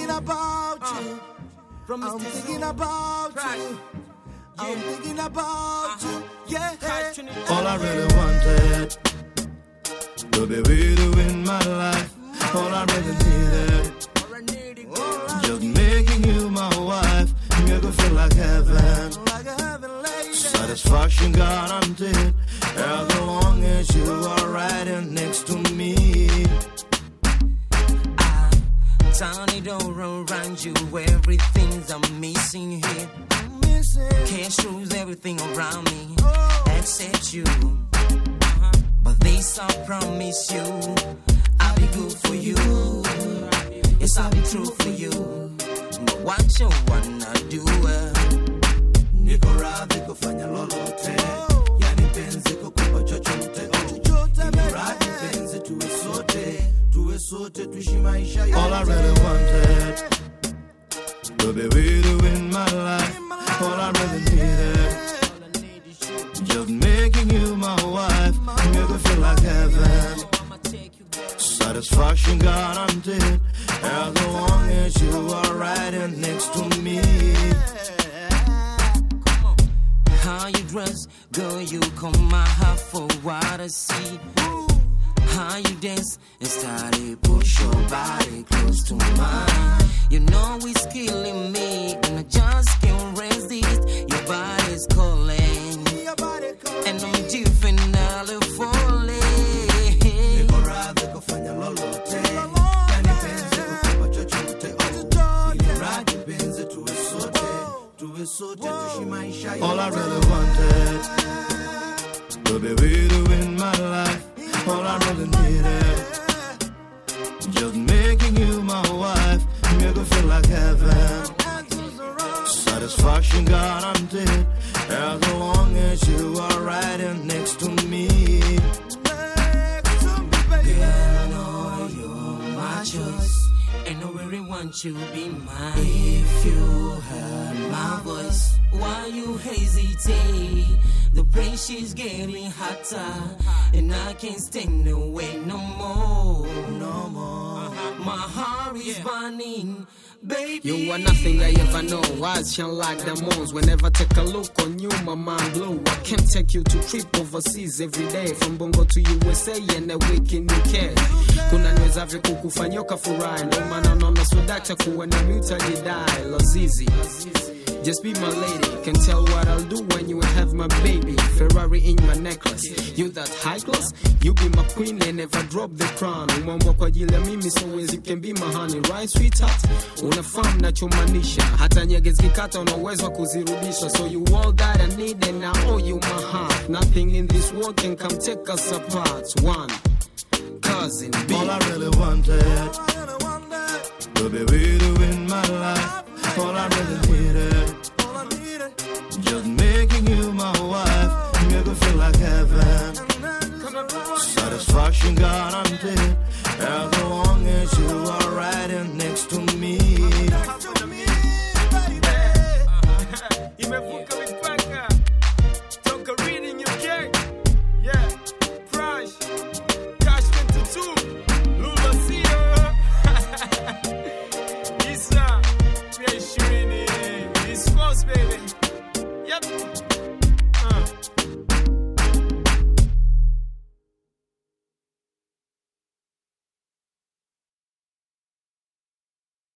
thinking about you. I'm thinking about you. I'm thinking about you. Yeah. All I really wanted to be with you in my life. All I really needed, just making you my wife. Make me feel like heaven. Satisfaction guaranteed as long as you are right next to me. Turn it all around you, everything's I'm missing here. Cash rules everything around me, except you. But this I promise you, I'll be good for you. Yes, I'll be true for you. But what you wanna do? Niko radhi kufanya lolote, yani penzi kukupa chochote. Niko radhi penzi tuwe sote tuishi maisha yote. All I really wanted to be with you in my life. All I really needed, just making you my wife. Make me feel like heaven. Satisfaction guaranteed as long as you are right next to me. How you dress, girl, you come my heart for what I see. How you dance and started push your body close to mine. You know it's killing me and I just can't resist. Your body's calling and I'm definitely falling. Niko radhi kufanya lolote, yani penzi kukupa chochote. Niko radhi penzi tuwe sote tuishi maisha yote. All I really wanted to be with you in my life. All I really needed, just making you my wife. Make me feel like heaven. Satisfaction guaranteed as long as you are right next to me. Girl, I know you're my choice, and I really want you to be mine. If you heard my voice, why you hesitate? The pressure's getting hotter, and I can't stand away no more. My heart is burning, baby. You are nothing I ever know. Eyes shine like diamonds. Whenever I take a look on you, my mind blow. I can take you to trip overseas every day, from Bongo to USA and a week in UK. Kuna niwezavyo kukufanyoka furahi, ndio maana naona sodakta kuwa na mutajidai. Lazizi, just be my lady. Can tell what I'll do when you have my baby. Ferrari in my necklace. You that high class? You be my queen and never drop the crown. Umwambwa kwa ajili ya mimi so you can be my honey. Right sweetheart? Unafahamu nachomaanisha. Hata nyege zikikata una uwezo kuzirudisha. So you all that I need and I owe you my heart. Nothing in this world can come take us apart. One cousin B. All I really wanted to be with you in my life. All I really needed, just making you my wife. Make me feel like heaven. Satisfaction guaranteed